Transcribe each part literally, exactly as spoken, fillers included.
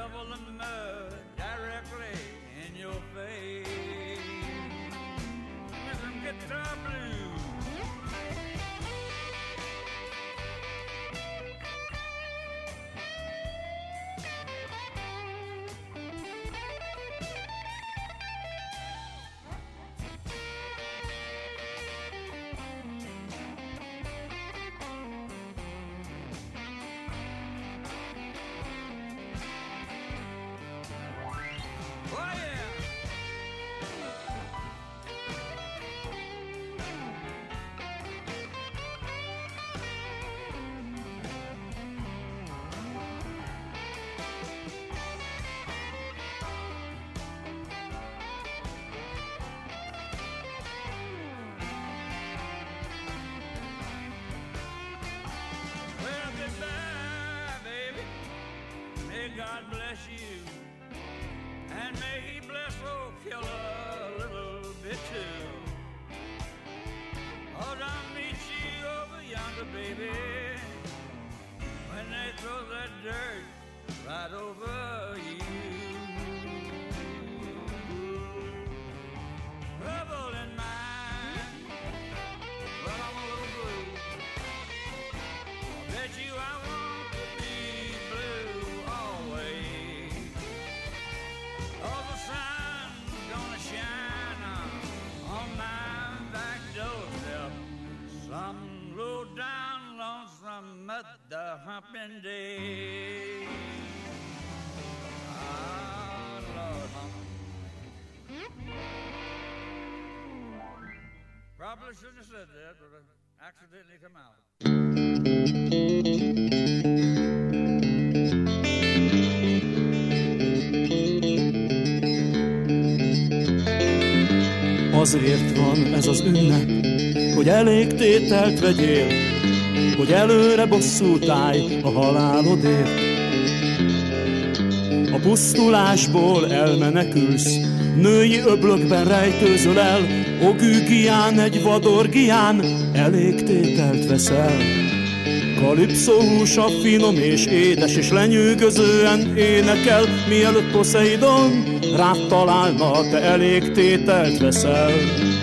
shovel in the mud directly in your face. Listen, guitar blues. God bless you, and may he bless old killer a little bit too. Oh, I'll meet you over yonder, baby, when they throw that dirt right over you. Trouble in mind, well, I'm a little blue. I bet you I want to be blue. All the sun's gonna shine on, on my back doorstep some low down lonesome mother humping day. Ah, Lord, hump. Probably shouldn't have said that, but it accidentally come out. Azért van ez az ünnep, hogy elég tételt vegyél, hogy előre bosszút állj a halálodért. A pusztulásból elmenekülsz, női öblökben rejtőzöl el, ogűgián egy vadorgián elég tételt veszel. Kalipszó húsa finom és édes, és lenyűgözően énekel, mielőtt Poseidon rád találna, te elég tételt veszel.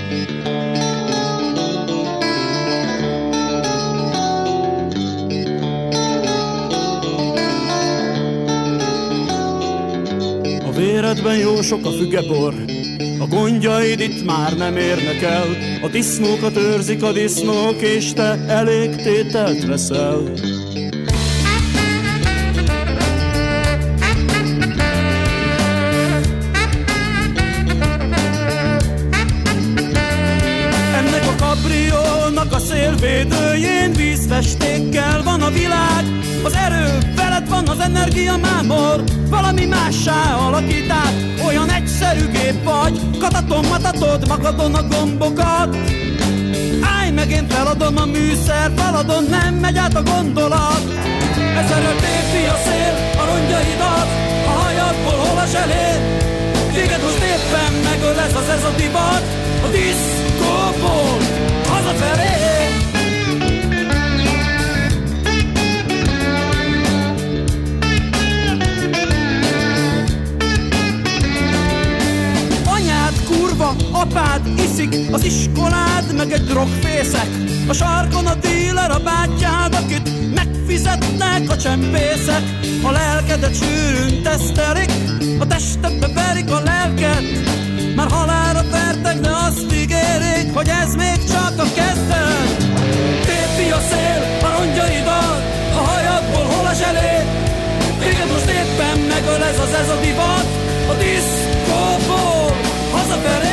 A véredben jó sok a fügebor, a gondjaid itt már nem érnek el, a disznókat őrzik a disznók, és te elég tételt veszel. Ennek a kabriónak a szélvédőjén vízfestékkel van a világ, az erő veled van, az energia mámor, valami mássá alakít át, olyan egyszerű gép vagy, kataton matatod magadon a gombokat. Állj meg, én feladom a műszer, feladom, nem megy át a gondolat. Ezerrel tépi a szél a rongyaidat, a hajadból hol a zselér. Téged most éppen megöl ez az ez a divat, a diszkóból hazafelé. Apád iszik az iskolád, meg egy drogfészek. A sarkon a díler, a bátyád, akit megfizetnek a csempészek. A lelkedet sűrűn tesztelik, a testedbe verik a lelket. Már halálra vertek, de azt ígérik, hogy ez még csak a kezdet. Tépi a szél a rongyaidat, a hajadból hol a zselé. Téged most éppen megöl ez az ez a divat, a diszkóból hazafelé.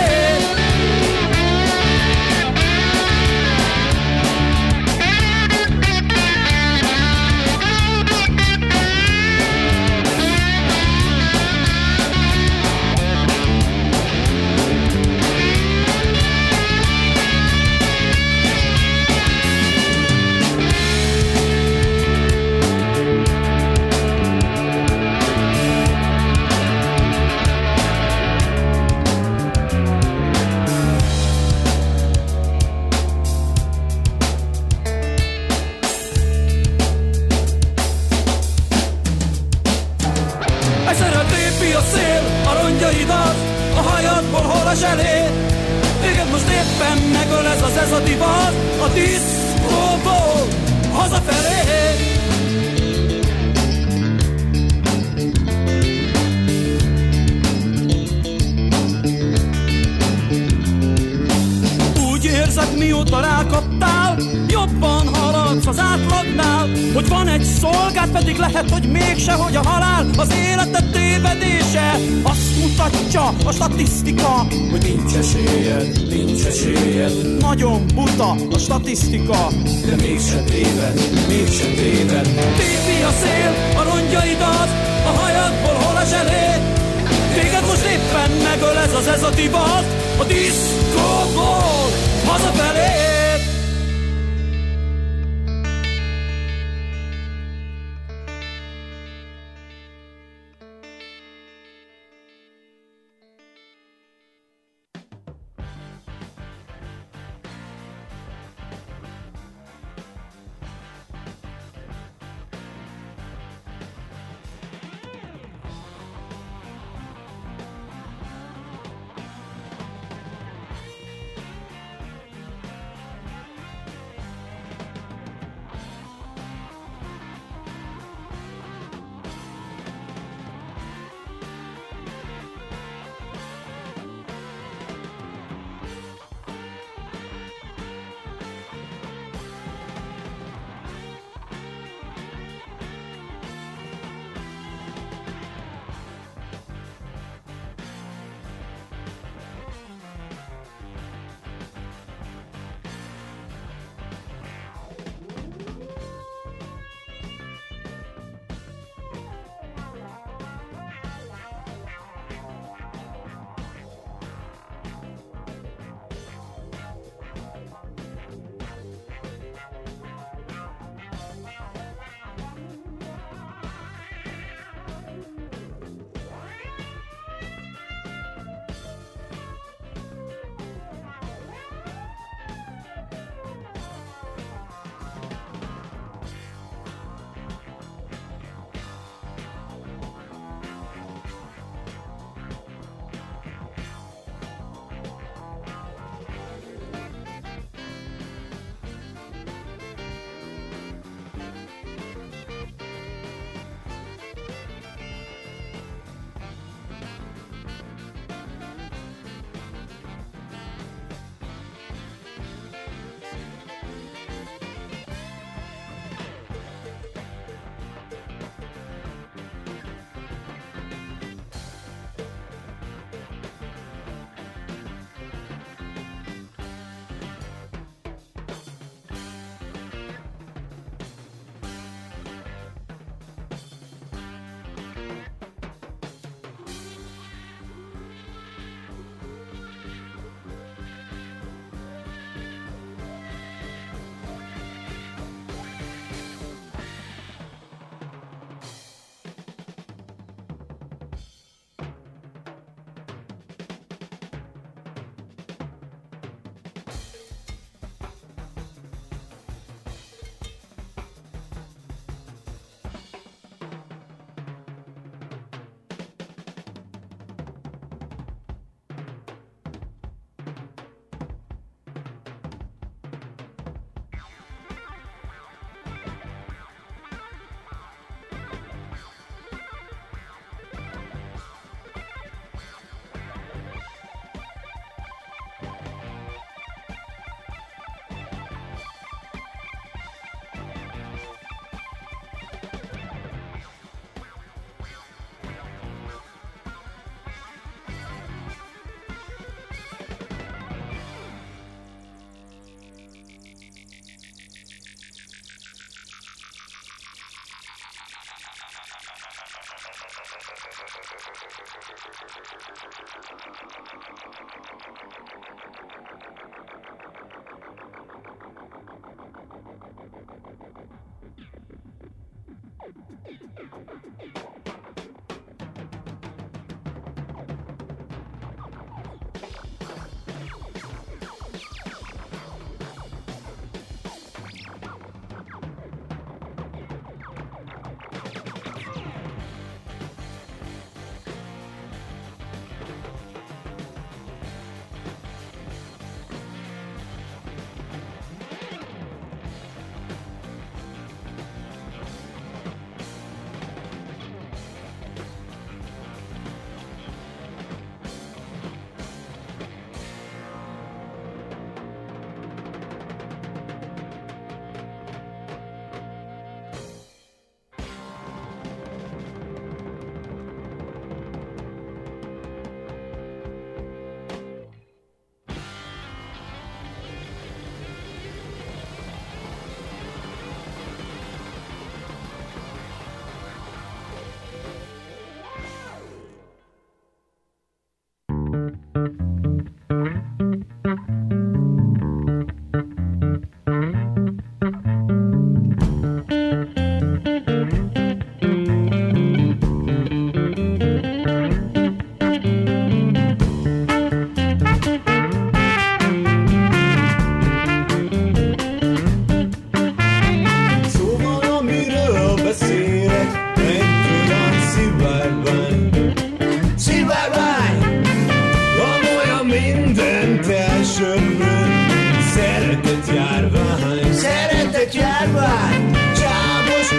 zselé. Téged most éppen megöl ez az ez a divat a diszkóból hazafelé. Úgy érzed, mióta rákaptál, jobban haladsz az átlagnál, hogy van egy szolgád, pedig lehet, hogy mégse, hogy a halál az életed tévedése. Azt mutatja a statisztika, hogy nincs esélyed, nincs esélyed. Nagyon buta a statisztika, de mégse téved, mégse téved. Tépi a szél a rongyaidat, a hajadból hol a zselé. Téged most éppen megöl ez az ez a divat a diszkóból hazafelé.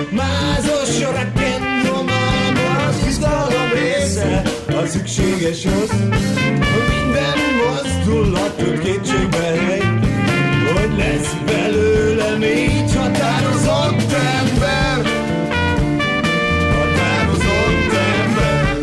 Mázos rock'n'roll máma, az izgalom része, a szükséges az, hogy minden mozdulatot kétségbe hely, hogy lesz belőlem így határozott ember, határozott ember.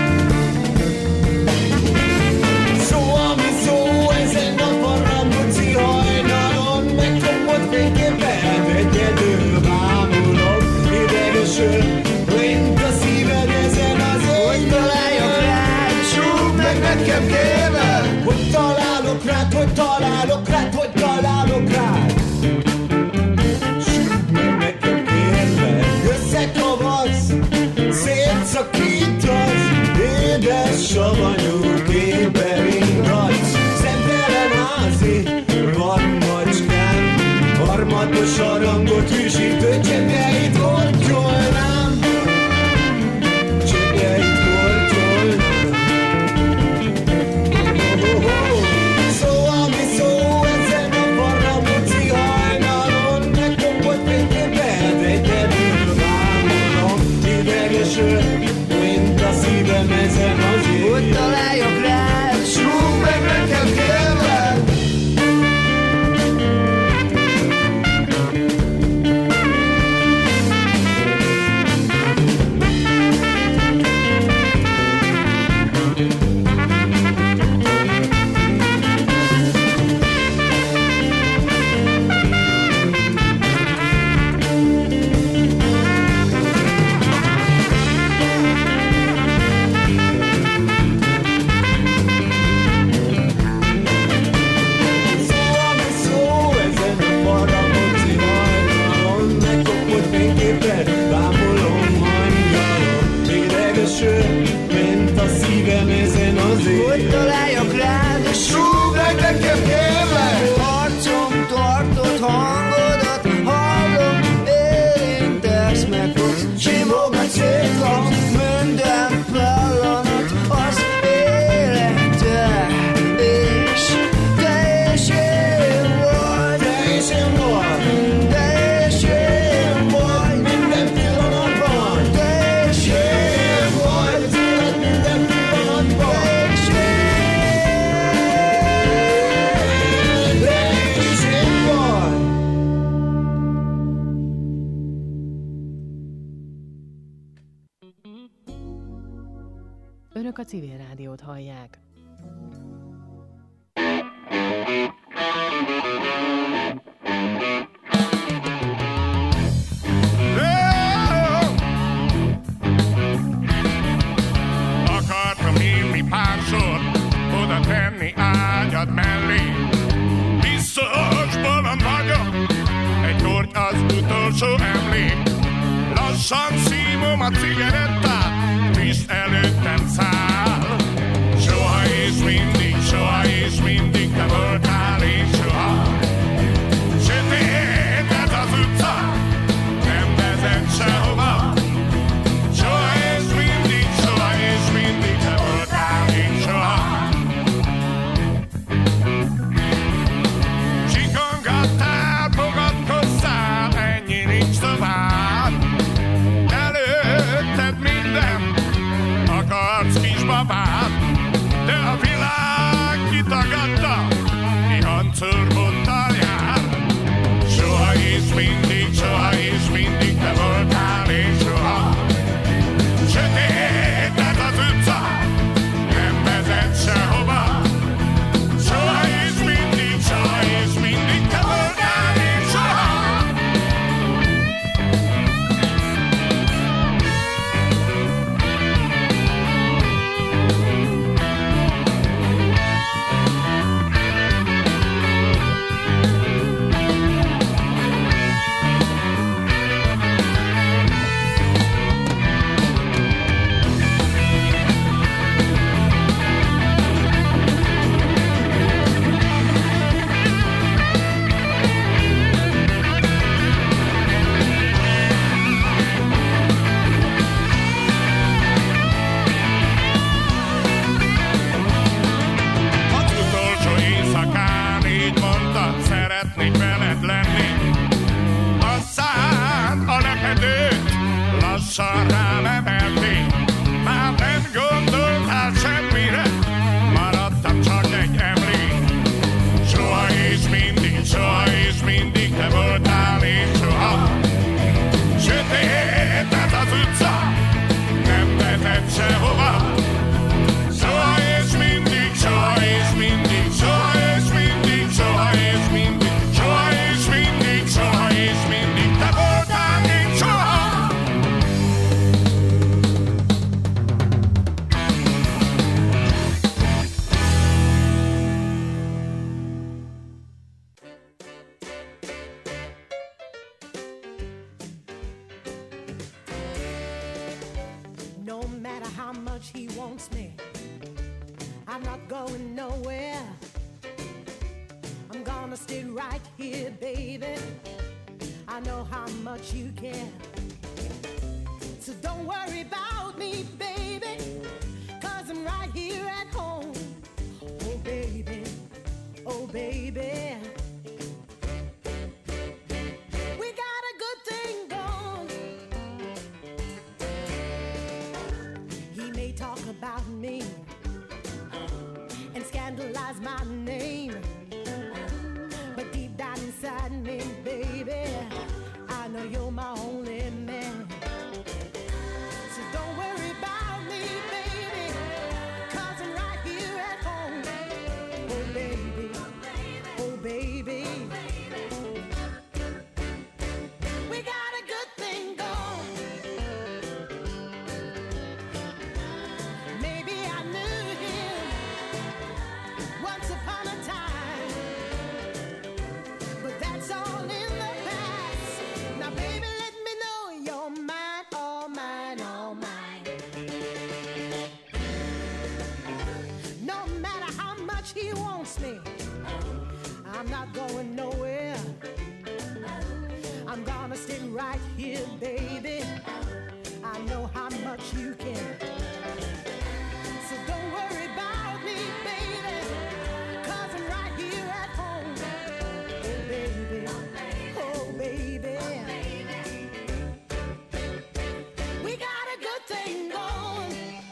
Szó, ami szó, ezen a parangoci hajnalon, megkapott fényképpen egyedül bámulok, idegesül, mint a szíved ezen az éjjel. Hogy találjak rád, súgd meg nekem kérlek, hogy találok rád, hogy találok rád, hogy találok rád. Súgd meg nekem kérlek, összekavasz, szétszakítasz, édes savanyú képen ingatsz. Szemtelen házi, vadmacskám, harmatos harangot hűsítő csepjeit kortyolnám, csepjeit kortyolnám. Oh, oh, oh. Szó, ami szó, ezen a parangoci hajnalon, megkopott fényképpen egyedül bámulom, idegesül, mint a szívem ezen az éjjel. Hogy találjak rád, súgd meg nekem kérlek. Mint a szívem ezen az éjjel. Hogy találjak rád, és súgd meg nekem kérlek. Arcom tartott hangodat hallom, érintesz, megfogsz, simogatsz, szétlapsz, minden pillanat az életed, és te és én vagy, te és én vagy, te és én vagy, minden pillanatban, te és én vagy, az élet minden pillanatban, te és én, te és én vagy. Önök a Civil Rádiót hallják. Akartam írni pár sort, oda tenni ágyad mellé. Biztos bolond vagyok, egy korty az utolsó emlék. Lassan szívom a cigarettát, Pist előttem száll. Soha és mindig, soha és mindig te voltál és soha. Sötét ez az utca, nem vezet sehova. Soha és mindig, soha és mindig te voltál és soha. Csikongattál, fogadkozzál, ennyi nincs tovább. Előtted minden, akarsz kisbabát. rosszal rám emelték, már nem gondoltál semmire, maradtam csak egy emlék. Soha és mindig, soha és mindig te voltál és soha. Sötét ez az utca, nem vezet sehova. Soha és mindig, soha és mindig, soha és mindig, soha és mindig, soha és mindig, soha és mindig te voltál és soha. No matter how much he wants me, I'm not going nowhere. I'm gonna stay right here, baby. I know how much you care. So don't worry about me, baby, 'cause I'm right here at home. Oh, baby, oh, baby. We got a good thing going. He may talk about me and scandalize my name, but deep down inside me, baby, I know you're my only man. So don't worry about me, baby, 'cause I'm right here at home. Oh, baby, oh, baby. We got a good thing going. Maybe I knew him once upon a time, but that's all in the past. Now, baby, let me know you're mine, all mine, all mine. No matter how much he wants me, I'm not going nowhere. I'm gonna stay right here, baby. I know how much you care. So don't worry about me, baby, 'cause I'm right here at home. Oh, baby, oh, baby. We got a good thing going.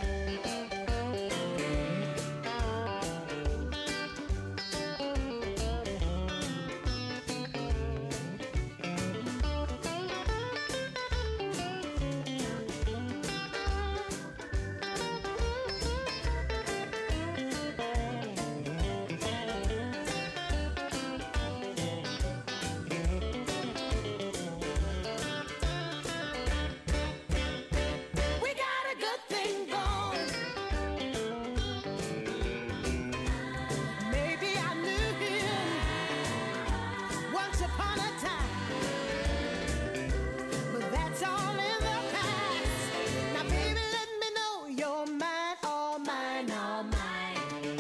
We got a good thing going. Maybe I knew him once upon a time, but that's all in the past. Now, baby, let me know you're mine, all mine, all mine.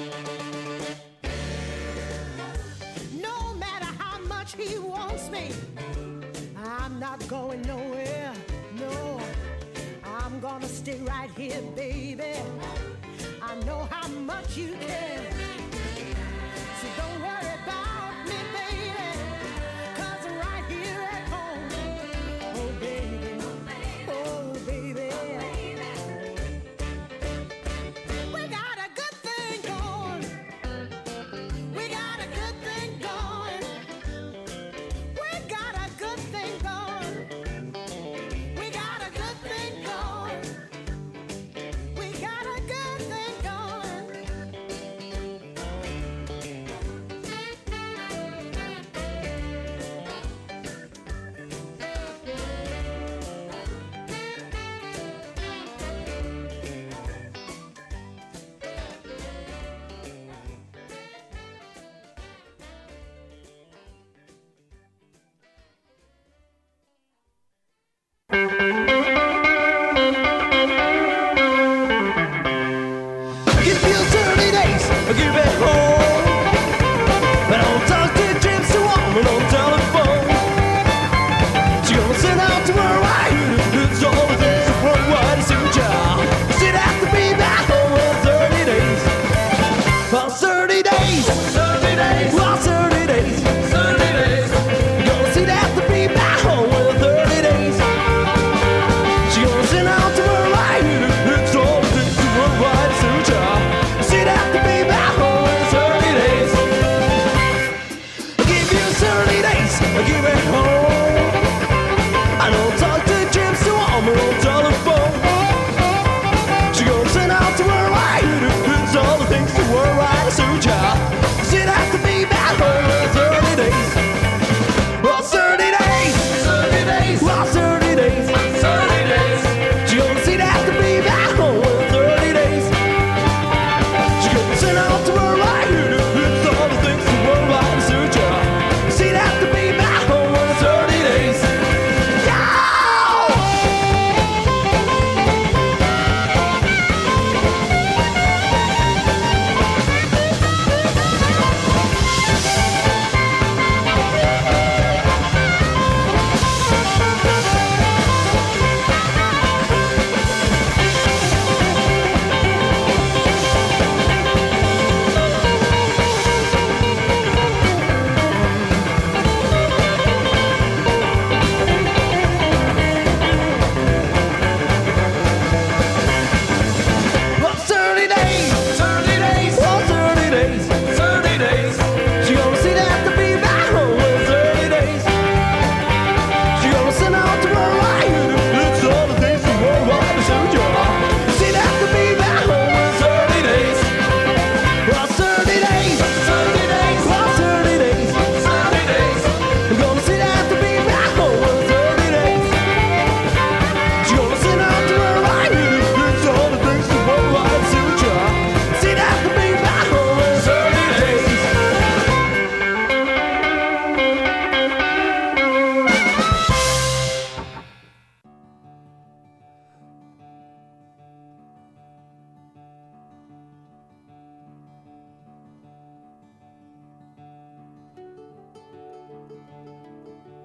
No matter how much he wants me, I'm not going nowhere, no. I'm gonna stay right here, baby. I know how much you care. So don't worry about me, baby, 'cause I'm right here at home. Oh, baby, oh, baby. We got a good thing going. We got a good thing going. We got a good thing going. We got a good thing going. We got a good thing going.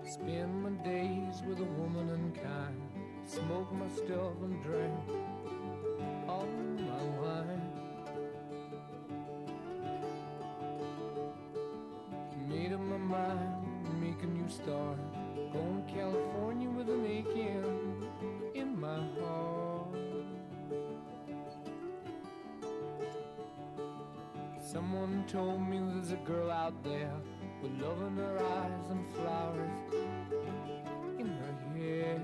Spend my days with a woman unkind, smoke my stuff and drink all my wine. Made up my mind, make a new start, going to California with an aching in my heart. Someone told me there's a girl out there with love in her eyes and flowers in her hair.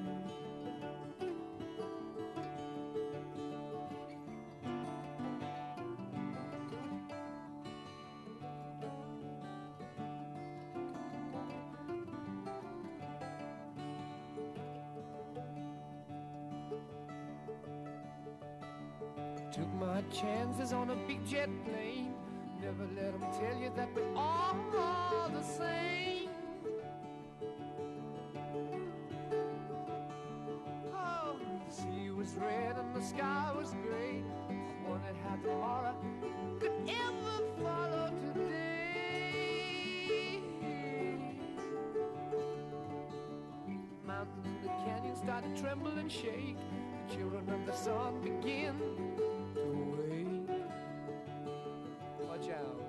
Took my chances on a big jet plane. Never let them tell you that we're all the same. Oh, the sea was red and the sky was gray. Wondered how tomorrow could ever follow today. Mountains in the canyon started to tremble and shake. The children of the sun begin to wake. Watch out.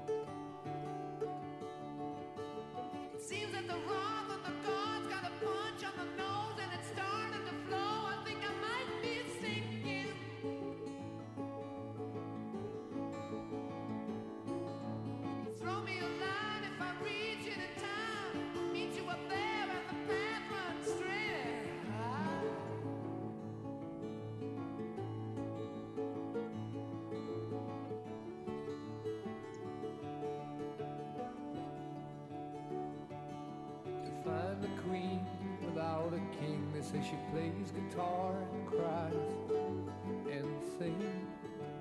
It seems that the wrath of the gods got a punch on the nose and it's starting to flow. I think I might be sinking. Throw me a line if I reach you in time. I'll meet you up there and the path runs straight. Find the queen without a king. They say she plays guitar and cries and sings.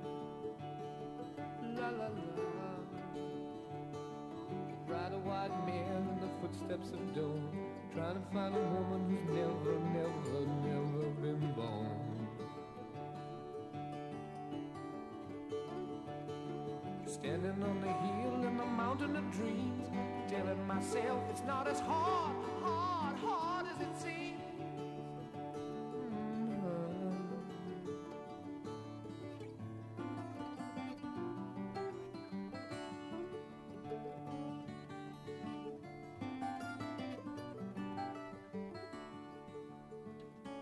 La la la. Ride a white mare in the footsteps of dawn, trying to find a woman who's never, never, never been born. Standing on the hill in the mountain of dreams, telling myself it's not as hard, hard, hard as it seems.